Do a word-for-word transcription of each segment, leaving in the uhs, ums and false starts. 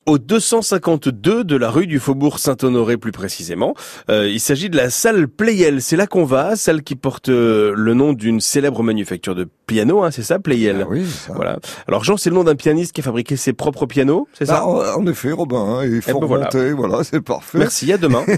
au deux cent cinquante-deux de la rue du Faubourg Saint-Honoré plus précisément. Euh, il s'agit de la salle Pleyel. C'est là qu'on va, celle qui porte euh, le nom d'une célèbre manufacture de piano, hein, c'est ça, Pleyel. Ah oui, ça. Voilà. Alors Jean, c'est le nom d'un pianiste qui a fabriqué ses propres pianos, c'est ça? Bah, en effet, Robin, hein, il faut ben remonter, voilà, voilà c'est parfait. Merci, à demain.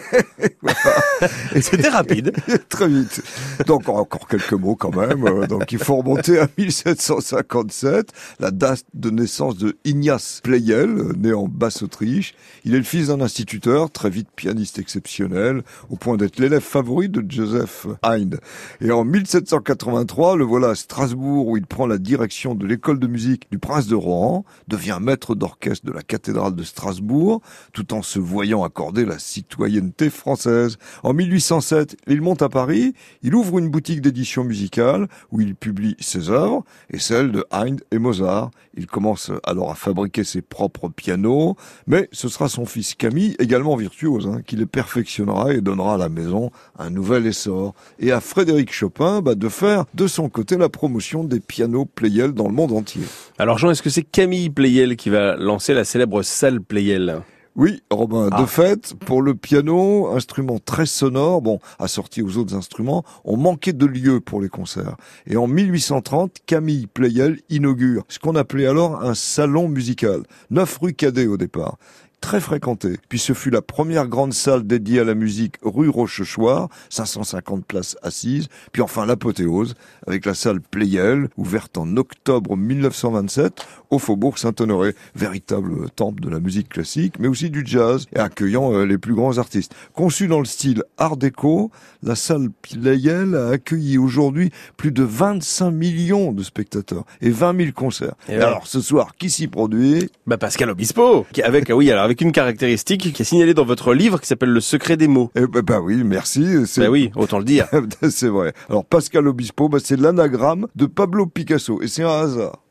C'était rapide. Très vite. Donc encore quelques mots quand même. Donc il faut remonter à mille sept cent cinquante-sept, la date de naissance de Ignaz Pleyel, né en Basse-Autriche. Il est le fils d'un instituteur, très vite pianiste exceptionnel, au point d'être l'élève favori de Joseph Haydn. Et en mille sept cent quatre-vingt-trois, le voilà à Strasbourg, où il prend la direction de l'école de musique du Prince de Rohan, devient maître d'orchestre de la cathédrale de Strasbourg, tout en se voyant accorder la citoyenneté française. En mille huit cent sept, il monte à Paris, il ouvre une boutique d'édition musicale, où il publie ses œuvres, et celles de Haydn et Mozart. Il commence alors à fabriquer ses propres pianos, mais ce sera son fils Camille, également virtuose, hein, qui les perfectionnera et donnera à la maison un nouvel essor. Et à Frédéric Chopin bah, de faire de son côté la promotion des pianos Pleyel dans le monde entier. Alors Jean, est-ce que c'est Camille Pleyel qui va lancer la célèbre salle Pleyel ? Oui, Robin, ah. de fait, pour le piano, instrument très sonore, bon, assorti aux autres instruments, on manquait de lieux pour les concerts. Et en mille huit cent trente, Camille Pleyel inaugure ce qu'on appelait alors un salon musical, neuf rue Cadet au départ. Très fréquenté. Puis ce fut la première grande salle dédiée à la musique rue Rochechouart, cinq cent cinquante places assises. Puis enfin l'apothéose, avec la salle Pleyel, ouverte en octobre mille neuf cent vingt-sept, au Faubourg Saint-Honoré. Véritable temple de la musique classique, mais aussi du jazz, et accueillant euh, les plus grands artistes. Conçue dans le style art déco, la salle Pleyel a accueilli aujourd'hui plus de vingt-cinq millions de spectateurs et vingt mille concerts. Et, et ouais. Alors ce soir, qui s'y produit ? Bah Pascal Obispo, qui avec, oui, alors avec une caractéristique qui est signalée dans votre livre qui s'appelle Le secret des mots. Eh ben, bah oui, merci. C'est... Bah oui, autant le dire. C'est vrai. Alors Pascal Obispo, bah, c'est l'anagramme de Pablo Picasso, et c'est un hasard.